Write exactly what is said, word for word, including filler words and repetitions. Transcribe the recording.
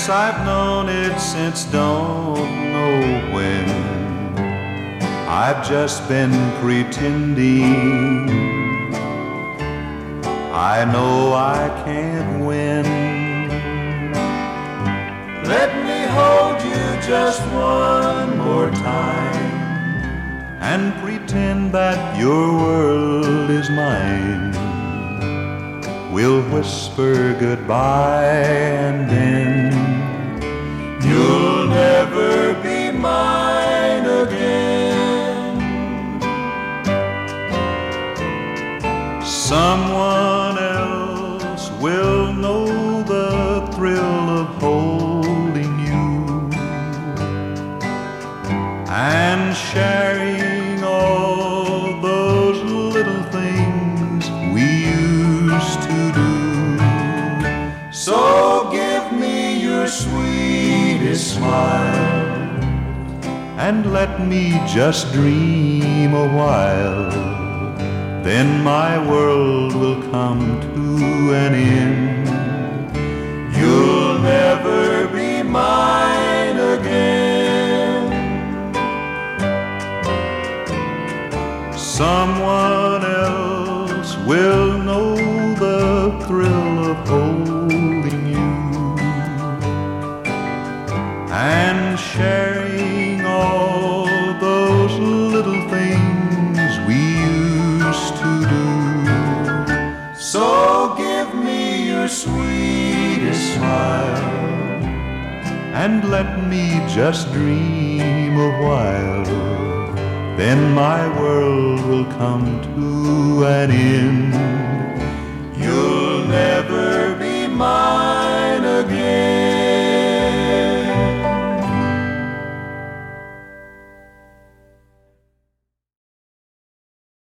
Yes, I've known it since don't know when. I've just been pretending. I know I can't win. Let me hold you just one more time and pretend that your world is mine. We'll whisper goodbye and then you'll never be mine again. Someone else will know the thrill of holding you and sharing all those little things we used to do. So give me your sweetest smile and let me just dream a while. Then my world will come to an end. You'll never be mine again. Someone else will know the thrill of holding you and sharing all those little things we used to do. So give me your sweetest smile and let me just dream a while. Then my world will come to an end.